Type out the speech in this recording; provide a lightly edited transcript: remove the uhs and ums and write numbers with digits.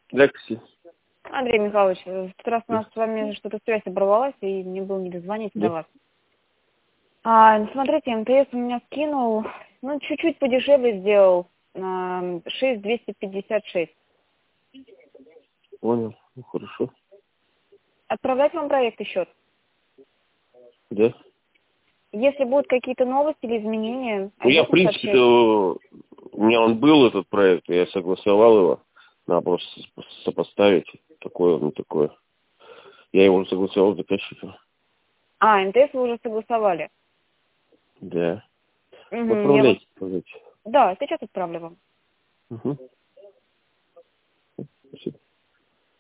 Для такси. Андрей Михайлович, в тот раз у нас с вами что-то связь оборвалась, и мне было не дозвониться до Да. вас. Смотрите, МТС у меня скинул, чуть-чуть подешевле сделал, 6256. Понял. Ну, хорошо. Отправлять вам проект и счет? Да. Если будут какие-то новости или изменения, Ну, я, в обязательно принципе, сообщайте. у меня он был, этот проект, я согласовал его. Надо просто сопоставить, такое, не такое. Я его уже согласовал с заказчиком. МТС вы уже согласовали. Да. Угу, Отправляйте, отправляйте. Да, сейчас отправлю вам. Угу. Спасибо.